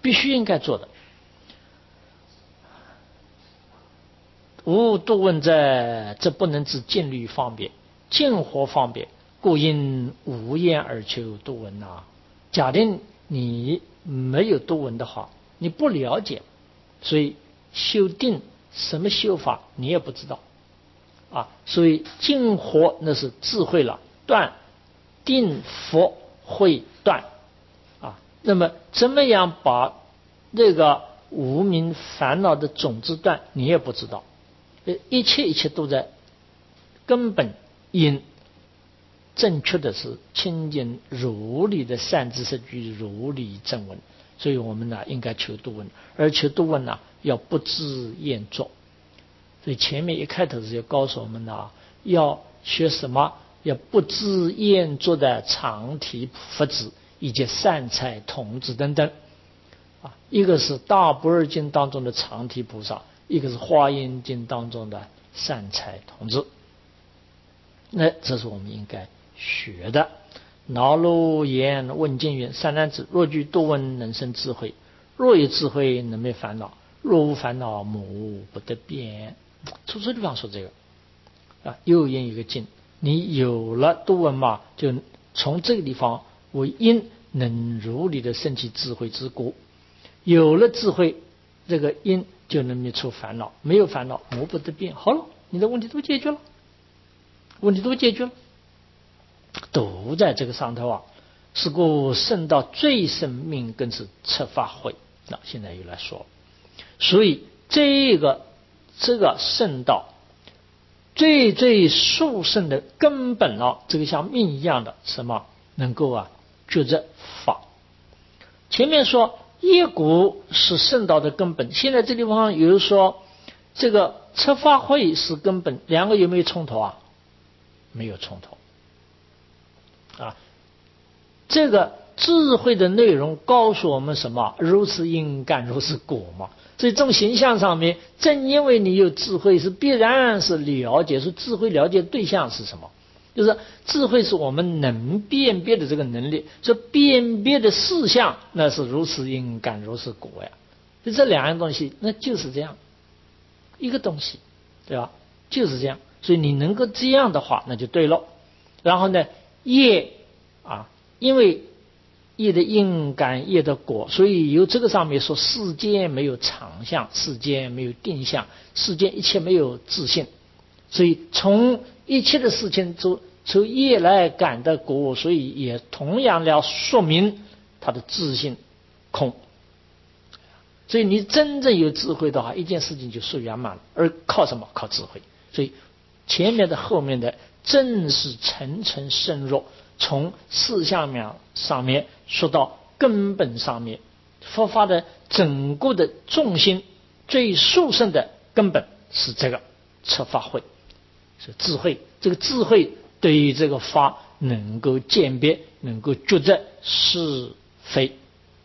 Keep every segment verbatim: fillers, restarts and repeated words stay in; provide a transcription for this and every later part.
必须应该做的。无多闻者，这不能知静虑方便，静惑方便，故因无言而求多闻啊。假定你没有多闻的话，你不了解，所以修定什么修法你也不知道啊。所以静惑那是智慧了，断定佛会断啊。那么怎么样把这个无明烦恼的种子断，你也不知道。一切一切都在根本因，正确的是清净如理的善知识具如理正闻，所以我们呢应该求多闻，而求多闻呢要不知厌作。所以前面一开头是要告诉我们呢，要学什么？要不知厌作的常体佛子以及善财童子等等啊。一个是大般若经当中的常体菩萨，一个是华严经当中的善财童子。那这是我们应该学的。恼怒言问经云：三男子，若具多闻，能生智慧；若有智慧，能灭烦恼；若无烦恼，母不得变。处处地方说这个啊，又言一个经，你有了多闻嘛，就从这个地方为因，能如理的升起智慧之果。有了智慧，这个因就能灭除烦恼，没有烦恼，母不得变。好了，你的问题都解决了，问题都解决了，都在这个上头啊。是故圣道最胜命根是彻法慧。那现在又来说，所以这个这个圣道最最殊胜的根本啊，这个像命一样的什么能够啊觉着法。前面说业果是圣道的根本，现在这地方有人说这个彻法慧是根本，两个有没有冲突啊？没有冲突啊。这个智慧的内容告诉我们什么？如是因干如是果嘛。所以这种形象上面，正因为你有智慧，是必然是了解，说智慧了解对象是什么？就是智慧是我们能辨别的这个能力，说辨别的事项，那是如是因干如是果呀。就这两样东西，那就是这样一个东西，对吧？就是这样。所以你能够这样的话，那就对了。然后呢，业啊，因为业的因感业的果，所以由这个上面说世间没有常相，世间没有定相，世间一切没有自性，所以从一切的事情从从业来感的果，所以也同样要说明它的自性空。所以你真正有智慧的话，一件事情就说圆满了，而靠什么？靠智慧。所以前面的后面的正是层层深入，从事项面上面说到根本上面，佛法的整个的重心最殊胜的根本是这个彻法慧，是智慧。这个智慧对于这个法能够鉴别，能够觉着是非。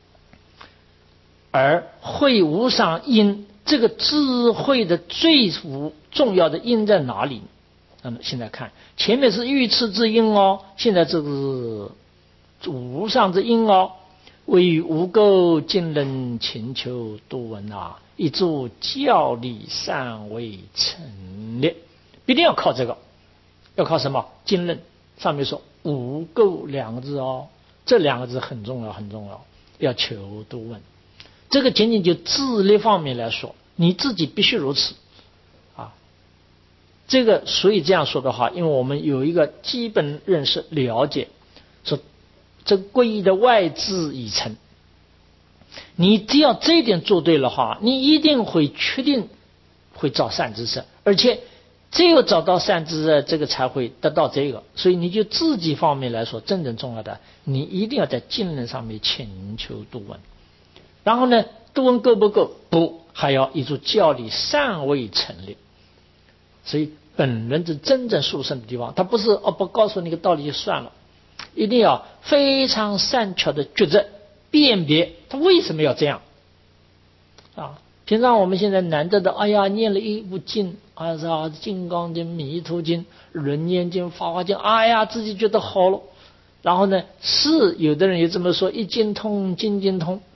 而慧无上因，这个智慧的最重要的因在哪里？那么现在看前面是欲次之因哦，现在这个是无上之因哦。为于无垢尽人勤求多闻啊，一助教理善为陈列，一定要靠这个。要靠什么？经论上面说无垢两个字哦，这两个字很重要很重要，要求多闻。这个仅仅就智力方面来说，你自己必须如此啊。这个所以这样说的话，因为我们有一个基本认识了解，说这皈依的外质已成，你只要这一点做对的话，你一定会确定会找善知识，而且只有找到善知识，这个才会得到这个。所以你就自己方面来说，真正重要的，你一定要在经论上面请求多闻。然后呢，多闻够不够？不，还要一助教理善为陈列。所以本人是真正殊胜的地方，他不是哦不告诉你个道理就算了，一定要非常善巧的觉着辨别他为什么要这样啊。平常我们现在难得的，哎呀，念了一部经，啊是啊，金刚经、弥陀经、轮严经、法华经，哎呀，自己觉得好了。然后呢，是有的人也这么说，一经通，经经通。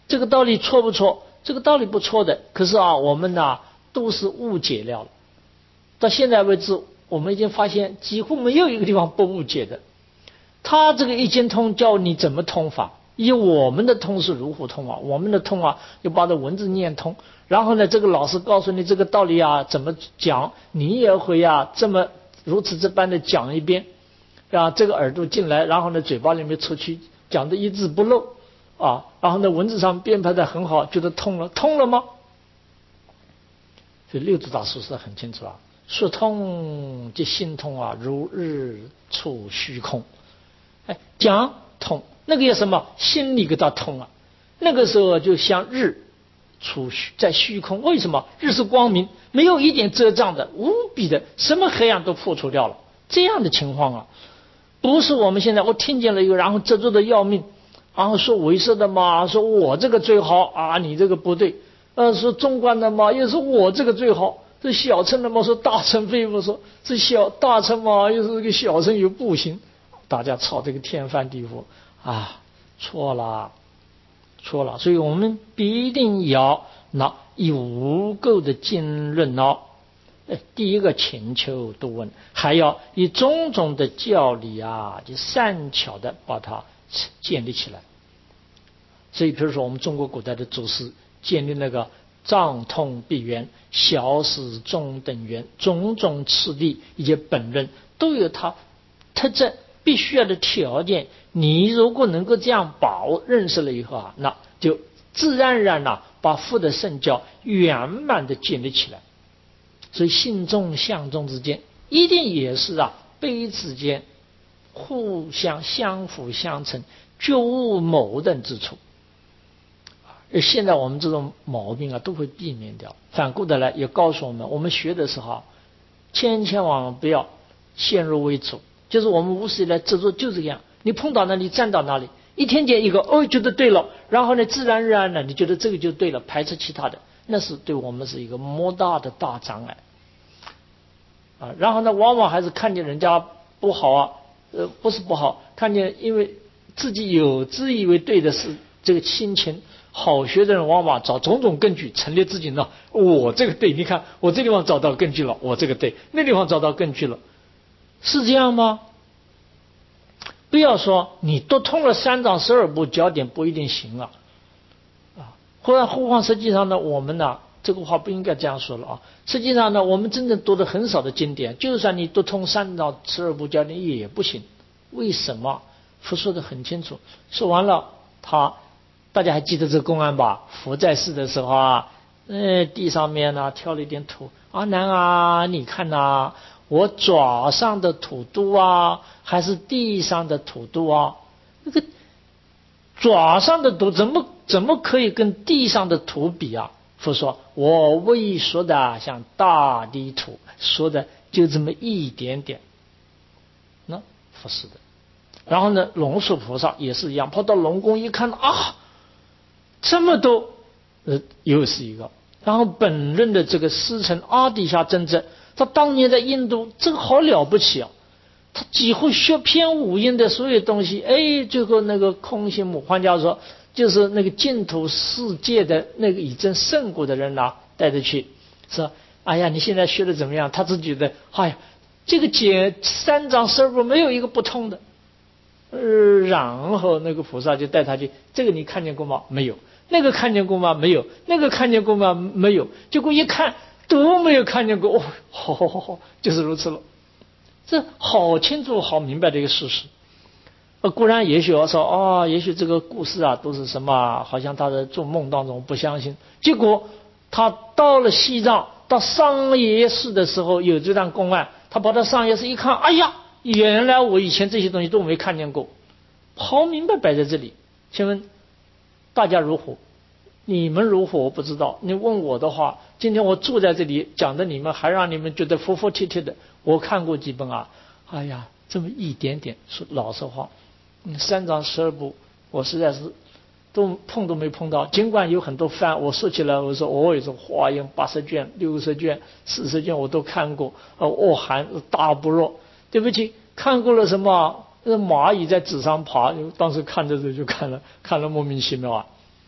这个道理错不错？这个道理不错的，可是啊，我们呢都是误解了。到现在为止，我们已经发现几乎没有一个地方不误解的。他这个易经通教你怎么通法，以我们的通是如何通啊？我们的通啊，就把这文字念通，然后呢，这个老师告诉你这个道理啊，怎么讲，你也会啊这么如此这般的讲一遍，啊，这个耳朵进来，然后呢，嘴巴里面出去，讲的一字不漏啊，然后呢，文字上编排的很好，觉得通了，通了吗？所以六祖大师说得很清楚啊，说通即心通啊，如日出虚空。哎，讲通，那个叫什么？心里给它通啊。那个时候就像日出在虚空，为什么？日是光明，没有一点遮障的，无比的，什么黑暗都破除掉了。这样的情况啊，不是我们现在我听见了一个，然后遮住的要命，然后说为师的嘛，说我这个最好啊，你这个不对。呃，说中观的嘛，又说我这个最好。这小乘的嘛，说大乘非不说，这小大乘嘛，又是这个小乘又不行。大家吵这个天翻地覆啊，错了，错了。所以我们必定要拿以无垢的经论哦，第一个请求多闻，还要以种种的教理啊，就善巧的把它建立起来。所以，比如说我们中国古代的祖师建立那个藏通闭源、小史中等源、种种次第以及本论，都有它特征。必须要的条件，你如果能够这样把握认识了以后啊，那就自然而然呐，把佛的圣教圆满的建立起来。所以信众相众之间一定也是啊彼此之间互相相辅相成，绝无矛盾之处。而现在我们这种毛病啊都会避免掉。反过头来也告诉我们，我们学的时候千千万万不要先入为主。就是我们无始以来执着就这样，你碰到哪里站到哪里，一听见一个哦觉得对了，然后呢自然而然呢你觉得这个就对了，排斥其他的，那是对我们是一个莫大的大障碍啊。然后呢往往还是看见人家不好啊，呃不是不好，看见因为自己有自以为对的是这个心情好学的人，往往找种种根据陈列自己呢，我这个对，你看我这地方找到根据了，我这个对，那地方找到根据了。是这样吗？不要说你都通了三藏十二部教典不一定行啊，啊，或者何况实际上呢，我们呢这个话不应该这样说了啊。实际上呢，我们真正读的很少的经典，就算你都通三藏十二部教典也不行。为什么？佛说的很清楚。说完了，他大家还记得这个公案吧？佛在世的时候啊，呃，地上面呢挑了一点土，阿难啊，你看呐、啊。我爪上的土多啊，还是地上的土多啊？那个爪上的土怎么怎么可以跟地上的土比啊？佛说，我为说的像大地土，说的就这么一点点。那佛是的。然后呢，龙树菩萨也是一样，跑到龙宫一看啊，这么多，呃，又是一个。然后本论的这个师承阿底峡真者。他当年在印度，这个好了不起啊！他几乎学遍五音的所有东西，哎，最后那个空行母换教授，就是那个净土世界的那个已证圣果的人呐，带着去说：“哎呀，你现在学的怎么样？”他自己的，哎呀，这个解三藏十二部没有一个不通的。呃，然后那个菩萨就带他去，这个你看见过吗？没有。那个看见过吗？没有。那个看见过吗？没有。结果一看。都没有看见过，哦，好好好好，就是如此了。这好清楚、好明白的一个事实。呃，固然也许我说，哦，也许这个故事啊都是什么，好像他在做梦当中不相信。结果他到了西藏，到上野寺的时候有这段公案，他跑到上野寺一看，哎呀，原来我以前这些东西都没看见过，好明白摆在这里。请问大家如何？你们如何我不知道，你问我的话，今天我住在这里讲的，你们还让你们觉得服服帖帖的。我看过几本啊，哎呀，这么一点点，说老实话，嗯，三藏十二部我实在是都碰都没碰到。尽管有很多翻，我说起来我说我有种华严八十卷、六十卷、四十卷我都看过，呃，卧含大不弱。对不起，看过了什么？那蚂蚁在纸上爬，当时看着这就看了看了莫名其妙啊。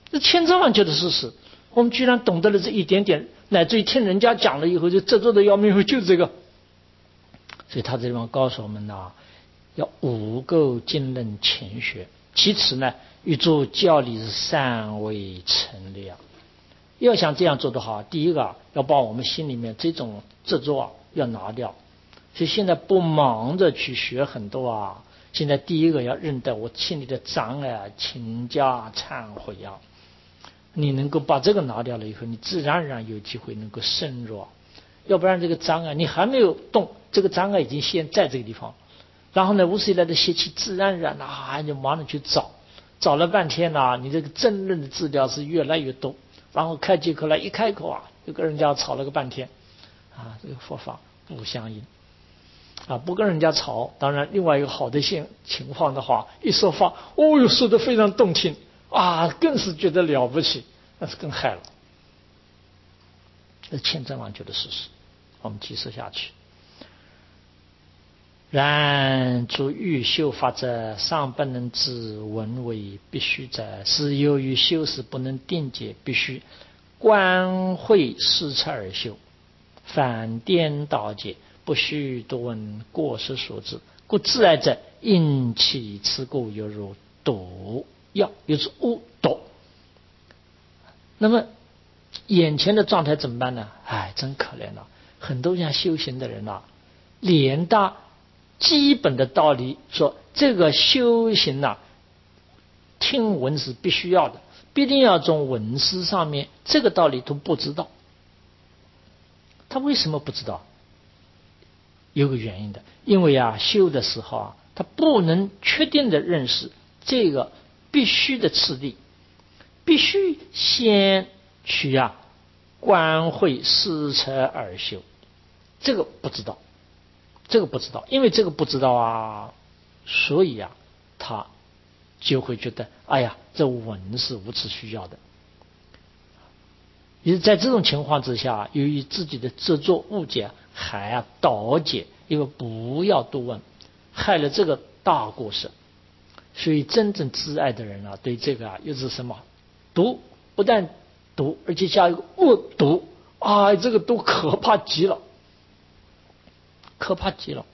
这千真万确的事实，我们居然懂得了这一点点，乃至于听人家讲了以后就执着的要命，就是这个。所以他这地方告诉我们呐，要无垢精任勤学，其次呢，欲做教理是善为成立啊。要想这样做的话，第一个要把我们心里面这种执着啊要拿掉。所以现在不忙着去学很多啊，现在第一个要认得我心里的障碍，请假忏悔啊。你能够把这个拿掉了以后，你自然而然有机会能够深入。要不然这个障碍你还没有动，这个障碍已经先在这个地方，然后呢无始以来的习气自然而然啊就忙着去找，找了半天呐、啊，你这个争论的资料是越来越多，然后开起口来一开口啊，就跟人家吵了个半天啊，这个佛法不相应啊，不跟人家吵。当然另外一个好的性情况的话，一说法哦哟说得非常动听啊，更是觉得了不起，那是更害了。这千真万确的事实，我们继续下去。然诸欲修法者，尚不能知闻为必须者，是由于修时不能定解，必须观会施策而修，反颠倒解，不须多闻过失所致，故自爱者因其此故，犹如毒药，又是误毒。那么眼前的状态怎么办呢？哎，真可怜了、啊！很多像修行的人啊，连大基本的道理说，这个修行啊，听闻是必须要的，必定要从闻思上面，这个道理都不知道。他为什么不知道？有个原因的，因为啊，修的时候啊，他不能确定的认识这个必须的次第，必须先去啊观会施策而修，这个不知道，这个不知道，因为这个不知道啊，所以啊，他就会觉得，哎呀，这闻是无此需要的。也是在这种情况之下，由于自己的执着误解，还啊倒解，因为不要多问，害了这个大过失。所以真正自爱的人啊，对这个啊又是什么毒？不但毒，而且加一个恶毒啊，这个毒可怕极了，可怕极了。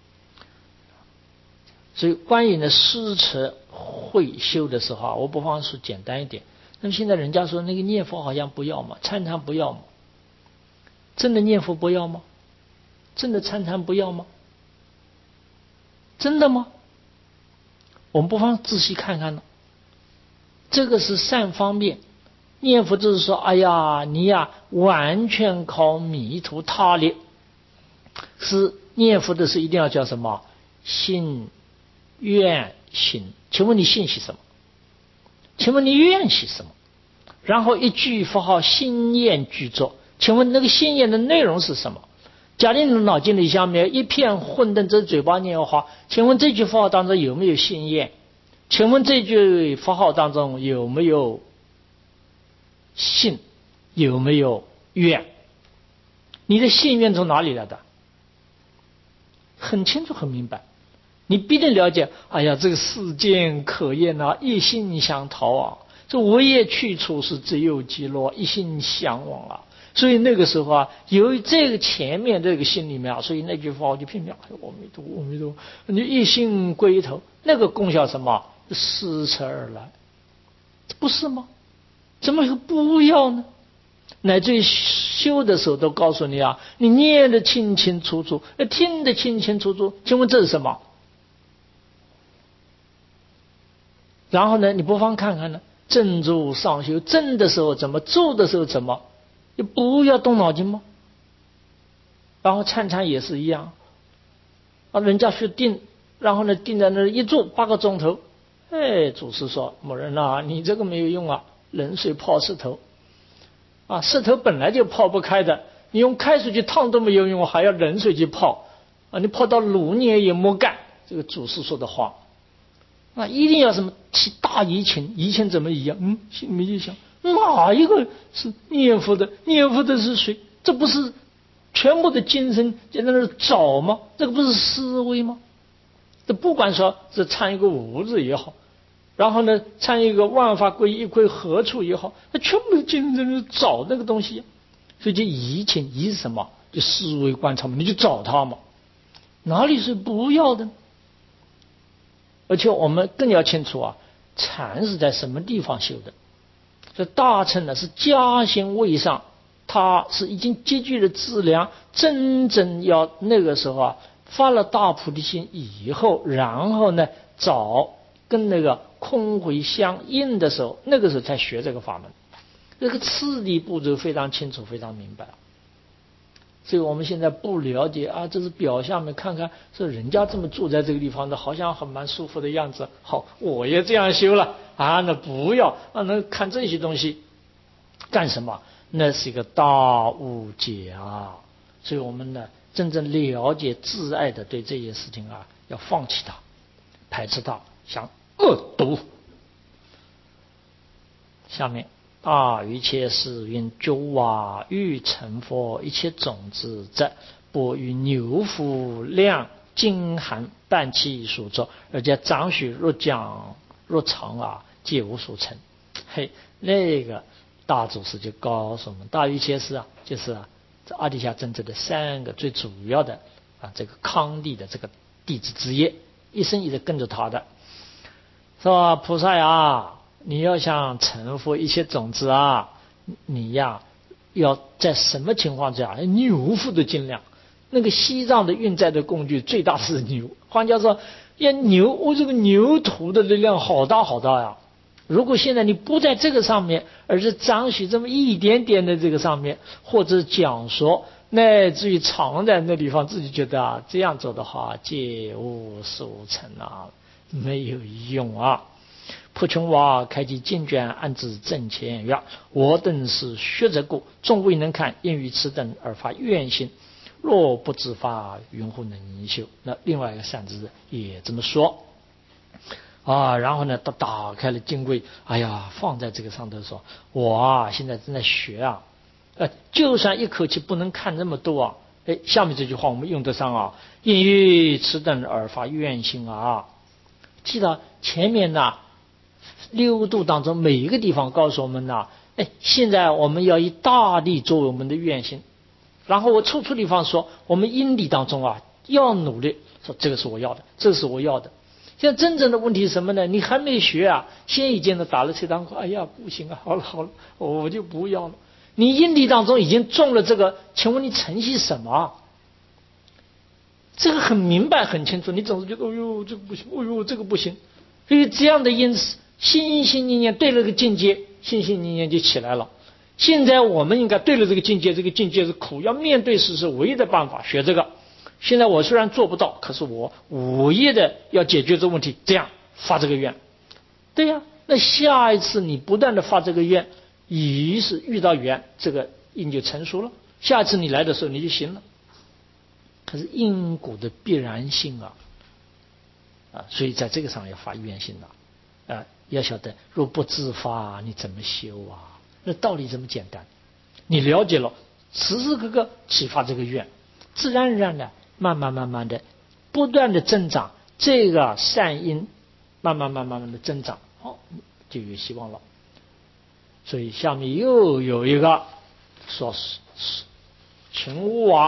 所以关于呢施策会修的时候啊，我不妨说简单一点。那么现在人家说那个念佛好像不要嘛，参禅不要嘛，真的念佛不要吗？真的参禅不要吗？真的吗？我们不妨仔细看看呢。这个是善方面，念佛就是说，哎呀，你呀完全靠弥陀他力，是念佛的是一定要叫什么？信愿行。请问你信息什么？请问你愿系什么？然后一句佛号心念具足，请问那个心念的内容是什么？假定你的脑筋里下面一片混沌，这嘴巴念话，请问这句佛号当中有没有心念？请问这句佛号当中有没有信？有没有愿？你的信愿从哪里来的？很清楚很明白，你必定了解。哎呀，这个世间可厌啊，一心相逃啊，这唯业去处是只有极乐，一心向往啊。所以那个时候啊，由于这个前面这个心里面啊，所以那句话就拼命，哎，阿弥陀阿弥陀，你一心归头，那个功效什么？施策而来，不是吗？怎么会不要呢？乃至于修的时候都告诉你啊，你念得清清楚楚，听得清清楚楚，请问这是什么？然后呢，你不妨看看呢，正住上修，正的时候怎么，做的时候怎么，你不要动脑筋吗？然后参禅也是一样啊，人家学定，然后呢定在那一坐八个钟头，哎，祖师说某人啊，你这个没有用啊，冷水泡石头啊，石头本来就泡不开的，你用开水去烫都没有用，还要冷水去泡啊，你泡到炉年也没干。这个祖师说的话啊，一定要什么起大疑情，疑情怎么疑啊？嗯，心里面就想，哪一个是念佛的？念佛的是谁？这不是全部的精神在那儿找吗？这个不是思维吗？这不管说是参一个无字也好， 然后呢，参一个万法归一，归何处也好，他全部竞争找那个东西，所以就移情，移是什么？就思维观察嘛，你就找它嘛，哪里是不要的？而且我们更要清楚啊，禅是在什么地方修的？这大乘呢是加行位上，它是已经积聚了资粮，真正要那个时候啊，发了大菩提心以后，然后呢找跟那个空慧相应的时候，那个时候才学这个法门。这个次第步骤非常清楚，非常明白。所以我们现在不了解啊，这是表象面看看，说人家这么住在这个地方的，好像很蛮舒服的样子。好，我也这样修了啊，那不要啊，那看这些东西干什么？那是一个大误解啊！所以我们呢，真正了解自爱的，对这些事情啊，要放弃它，排斥它，想恶毒。下面。啊！一切事云九瓦欲成佛，一切种子者，不与牛夫量金寒半气所作，而且长许若讲若长啊，皆无所成。嘿，那个大祖师就告诉我们，大于一切事啊，就是啊，这阿底峡真正的三个最主要的啊，这个康帝的这个弟子之业，一生一直跟着他的，是吧？菩萨呀！你要想成佛一切种子啊，你呀要在什么情况下？牛夫的斤两，那个西藏的运载的工具最大是牛。换句话说，要牛，我这个牛头的力量好大好大呀！如果现在你不在这个上面，而是张许这么一点点的这个上面，或者讲说，乃至于藏在那地方，自己觉得啊这样做的话，皆无所成啊，没有用啊。普琼瓦开启经卷，安置正前曰：我等是学者故，终未能看，因于此等而发愿心。若不自发，云乎能修？那另外一个善知识也这么说啊。然后呢，他打开了经柜，哎呀，放在这个上头说：我啊，现在正在学啊，呃，就算一口气不能看那么多啊，哎，下面这句话我们用得上啊，因于此等而发愿心啊。记得前面呢。六度当中每一个地方告诉我们呢，哎，现在我们要以大力作为我们的愿心，然后我处处地方说，我们因力当中啊要努力，说这个是我要的，这个是我要的。现在真正的问题是什么呢？你还没学啊，先已经的打了这张话，哎呀不行啊，好了好了，我就不要了。你因力当中已经中了这个，请问你承袭什么？这个很明白很清楚，你总是觉得，哎呦这个不行，哎呦这个不行，所以这样的因此。心心念念对了个境界，心心念念就起来了。现在我们应该对了这个境界，这个境界是苦，要面对事是唯一的办法，学这个。现在我虽然做不到，可是我唯一的要解决这个问题，这样发这个愿。对呀，那下一次你不断的发这个愿，于是遇到缘，这个因就成熟了。下一次你来的时候你就行了。可是因果的必然性啊，啊，所以在这个上要发愿心的啊。要晓得，若不自发，你怎么修啊？那道理这么简单，你了解了，时时刻刻启发这个愿，自然而然的，慢慢慢慢的，不断的增长，这个善因慢慢慢慢慢的增长，好，就有希望了。所以下面又有一个说是秦武啊，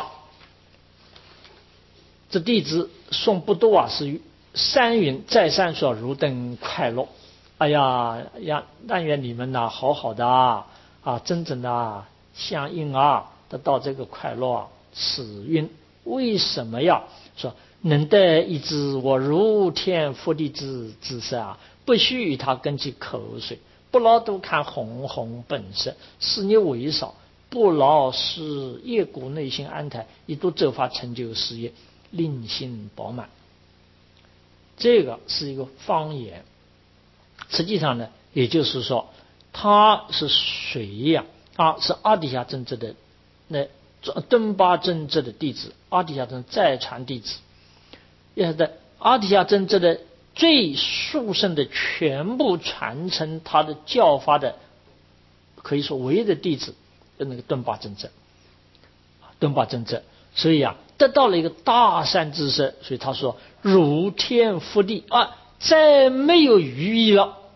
这弟子宋不多啊，是山云再三说汝等快乐。哎呀呀！但愿你们呐，好好的啊，啊，真正的啊，相应啊，得到这个快乐啊。此云为什么呀？说能得一知我如天佛地之之色啊，不须与他根其口水，不劳多看红红本色，是你为少，不劳使业故内心安泰，一度则发成就事业，令心饱满。这个是一个方言。实际上呢，也就是说，他是谁呀？啊，是阿底峡真正的那敦巴真正的弟子，阿底峡真再传弟子，也是阿底峡真正的最殊胜的，全部传承他的教法的，可以说唯一的弟子的那个敦巴真正，敦巴真正，所以啊，得到了一个大善知识，所以他说如天覆地啊。再没有余意了，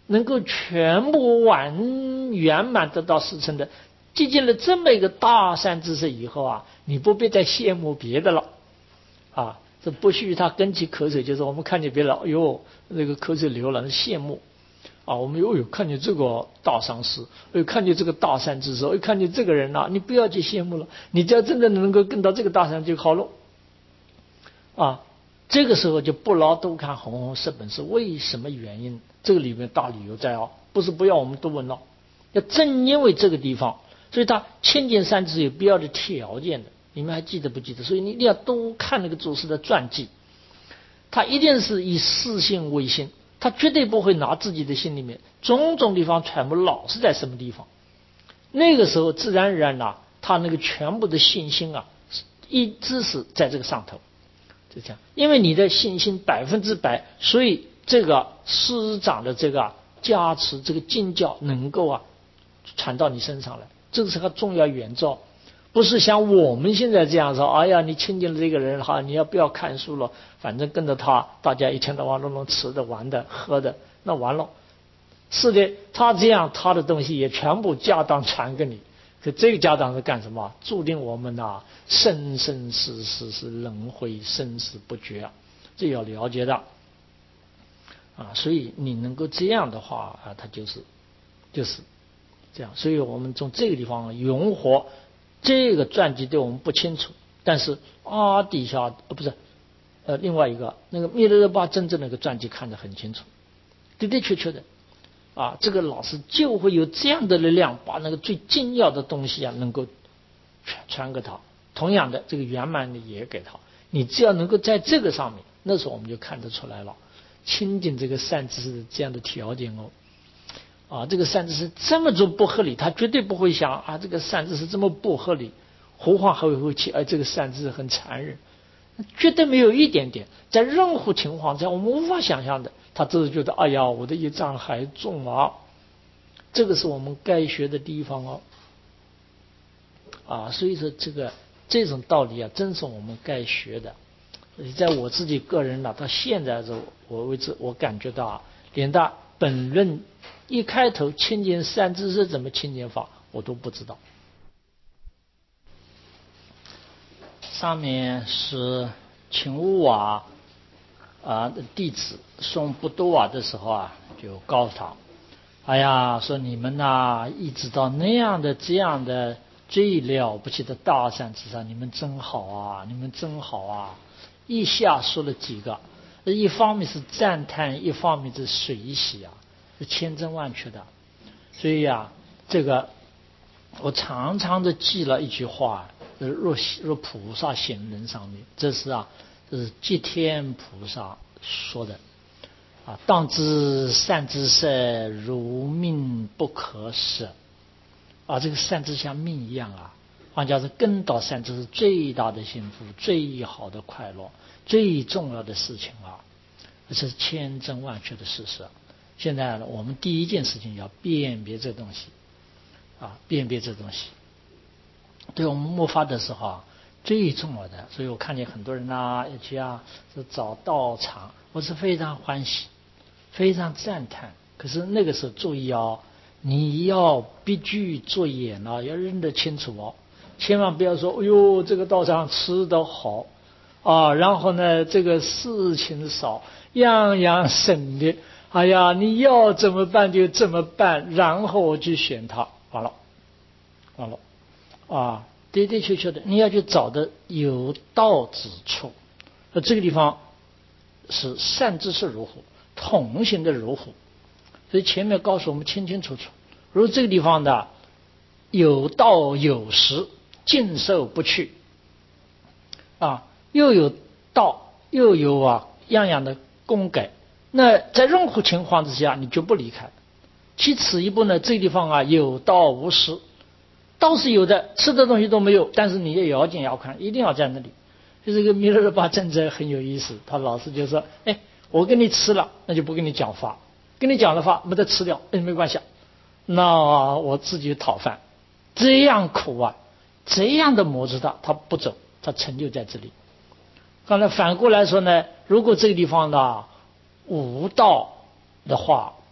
能够全部完圆满得到实成的，接近了这么一个大善知识以后啊，你不必再羡慕别的了啊。这不许他跟其口水，就是我们看见别人，哎呦，那个口水流了，羡慕啊。我们又有看见这个大上师，又看见这个大善知识，又看见这个人啊，你不要去羡慕了，你只要真的能够跟到这个大善就好了啊。这个时候就不劳多看红红色本是为什么原因？这个里面大理由在啊，不是不要我们多闻了，要正因为这个地方，所以他千金善知识有必要的条件的。你们还记得不记得？所以你一定要多看那个祖师的传记，他一定是以世性为心，他绝对不会拿自己的心里面种种地方全部老是在什么地方。那个时候自然而然呐、啊，他那个全部的信心啊，一直是在这个上头，就这样。因为你的信心百分之百，所以这个师长的这个加持，这个经教能够啊传到你身上来，这是个重要原则。不是像我们现在这样说，哎呀，你亲近了这个人哈，你要不要看书了？反正跟着他，大家一天到晚都能吃的、玩的、喝的，那完了。是的，他这样，他的东西也全部家当传给你。可这个家当是干什么？注定我们呐、啊，生生世世是轮回，生死不绝啊，这要了解的啊。所以你能够这样的话啊，他就是就是这样。所以我们从这个地方永活。这个传记对我们不清楚，但是阿底峡呃不是呃另外一个那个密勒日巴真正那个传记看得很清楚，的的确确的啊，这个老师就会有这样的力量，把那个最精要的东西啊能够传传给他。同样的，这个圆满的也给他。你只要能够在这个上面，那时候我们就看得出来了，亲近这个善知识这样的条件哦。啊，这个善知识这么做不合理，他绝对不会想啊，这个善知识这么不合理，何况还会去，哎，这个善知识很残忍，绝对没有一点点，在任何情况下我们无法想象的，他只是觉得，哎呀，我的业障还重啊，这个是我们该学的地方哦。啊，所以说这个这种道理啊，真是我们该学的。在我自己个人呢、啊，到现在的我为止，我感觉到啊，连他本论一开头亲近善知识怎么亲近法，我都不知道。上面是请乌瓦啊的弟子送布多瓦的时候啊，就告诉他，哎呀，说你们呐、啊，一直到那样的这样的最了不起的大善知识，你们真好啊，你们真好啊。一下说了几个，一方面是赞叹，一方面是随喜啊，是千真万确的。所以啊，这个我常常的记了一句话，若若菩萨行人上面，这是啊，这是寂天菩萨说的啊。当知善知识如命不可舍啊，这个善知识像命一样啊。换句话说，跟到善知识最大的幸福、最好的快乐、最重要的事情啊，这是千真万确的事实。现在我们第一件事情要辨别这东西啊，辨别这东西，对我们末法的时候啊最重要的。所以我看见很多人啊，要去啊是找道场，我是非常欢喜，非常赞叹。可是那个时候注意哦，你要必须做眼啊，要认得清楚哦。千万不要说，哎呦，这个道场吃得好啊，然后呢，这个事情少，样样省略。哎呀，你要怎么办就怎么办，然后我去选它，完了，完了，啊，的的确确的，你要去找的有道之处。那这个地方是善知识如虎，同行的如虎，所以前面告诉我们清清楚楚。如这个地方的有道有实，尽受不去啊，又有道又有啊样样的功改，那在任何情况之下你就不离开。其次一步呢，这个地方啊有道无实，道是有的，吃的东西都没有，但是你也要紧要看，一定要在那里。就这个弥勒日巴真者很有意思，他老师就说，哎，我跟你吃了，那就不跟你讲法，跟你讲的话没得吃掉，哎，没关系，那我自己讨饭。这样苦啊，这样的模式他他不走，他成就在这里。刚才反过来说呢，如果这个地方呢无道的话，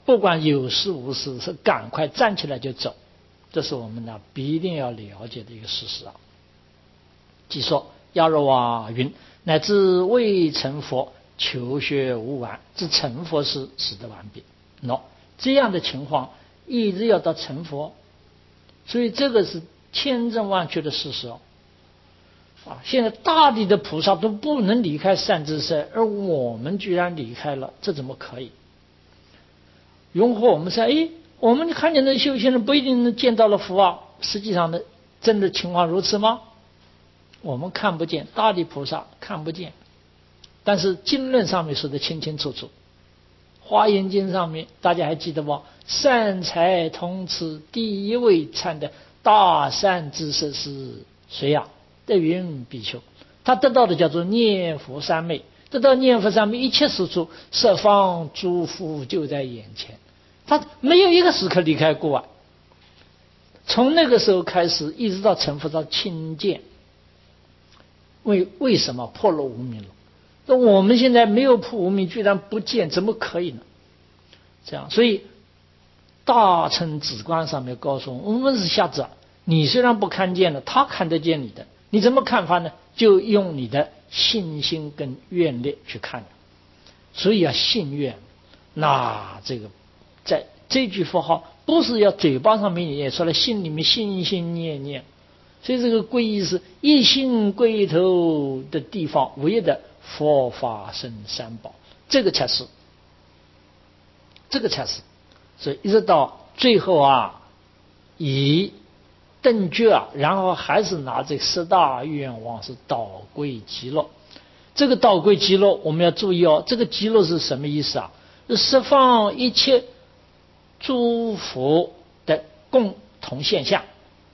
不管有事无事，是赶快站起来就走，这是我们呢必定要了解的一个事实啊。即说亚若瓦云，乃至未成佛，求学无完，至成佛时使得完毕。喏，这样的情况一直要到成佛，所以这个是千真万确的事实哦。啊，现在大地的菩萨都不能离开善知识，而我们居然离开了，这怎么可以？永和我们说，哎，我们看见的修行人不一定能见到了佛啊，实际上呢，真的情况如此吗？我们看不见，大地菩萨看不见，但是经论上面说的清清楚楚。华严经上面大家还记得不？善财童子第一位参的大善知识是谁呀？德云比丘。他得到的叫做念佛三昧，得到念佛三昧，一切事处十方诸佛就在眼前，他没有一个时刻离开过啊。从那个时候开始一直到成佛到亲见。为为什么破了无明了？那我们现在没有破无明，居然不见，怎么可以呢？这样，所以大乘止观上面告诉我们，我们是瞎子，你虽然不看见了，他看得见你的，你怎么看法呢？就用你的信心跟愿力去看。所以要信愿，那这个在这句佛号不是要嘴巴上面也说了，心里面心心念念。所以这个皈依是一心归头的地方，唯一的佛法僧三宝，这个才是，这个才是。所以一直到最后啊，以顿觉啊，然后还是拿这十大愿望是导归极乐。这个导归极乐，我们要注意哦，这个极乐是什么意思啊？是十方一切诸佛的共同现象。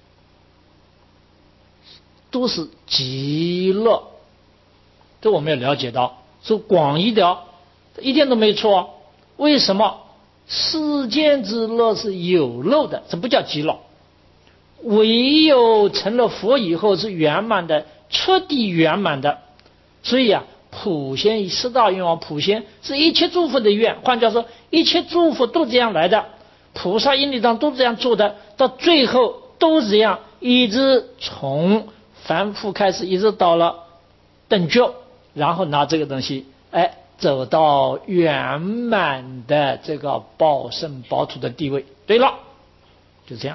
都是极乐，这我们要了解到，是广义的，一点都没错。为什么？世间之乐是有漏的，这不叫极乐。唯有成了佛以后是圆满的，彻底圆满的。所以啊，普贤十大愿望，普贤是一切诸佛的愿，换句话说，一切诸佛都这样来的，菩萨因地藏都这样做的，到最后都这样，一直从凡夫开始，一直到了等觉，然后拿这个东西，哎，走到圆满的这个报身报土的地位。对了，就这样。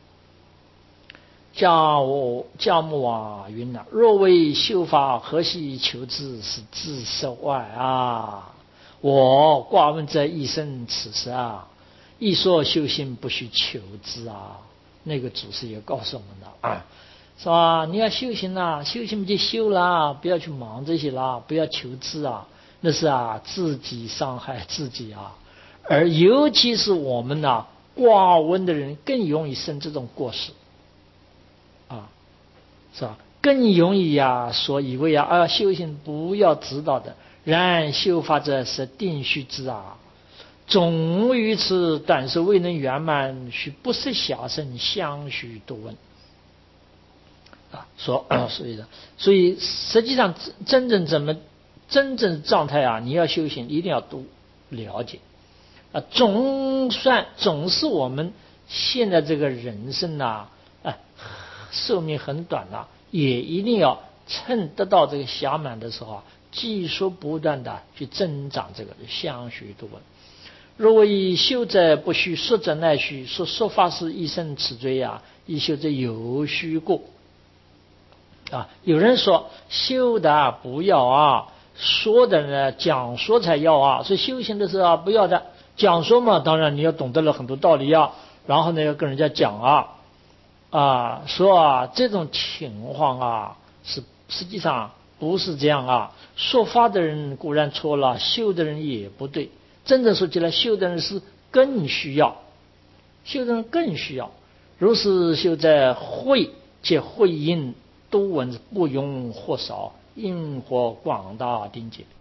迦我迦木瓦云呐，若为修法，何须求之？是自受外啊！我挂问这一生此时啊，一说修行不须求之啊。那个祖师也告诉我们了啊。是吧？你要修行啊，修行就修啦，不要去忙这些啦，不要求知啊，那是啊自己伤害自己啊。而尤其是我们呐、啊、挂问的人，更容易生这种过失啊，是吧？更容易呀，所以为啊啊修行不要知道的，然修法者是定须知啊。总于此，但是未能圆满，须不识下生，相续多闻。啊，说所以的，所以实际上真正怎么真正状态啊，你要修行一定要都了解啊。总算总是我们现在这个人生呐、啊，啊，寿命很短呐、啊，也一定要趁得到这个暇满的时候啊，继续不断的去增长这个相续多闻。若为修者不须，说者乃须。说说法是一生此罪呀、啊，一修者有须过。啊，有人说修的啊不要啊，说的呢讲说才要啊，所以修行的时候啊不要的讲说嘛，当然你要懂得了很多道理啊，然后呢要跟人家讲啊啊说啊这种情况啊是实际上不是这样啊，说法的人固然错了，修的人也不对，真正说起来，修的人是更需要，修的人更需要，如是修在慧且慧因多闻不容或少，因或广大定解。